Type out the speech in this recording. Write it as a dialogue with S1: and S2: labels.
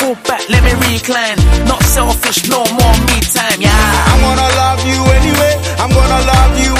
S1: Pull back, let me recline. Not selfish, no more me time, yeah.
S2: I'm gonna love you anyway. I'm gonna love you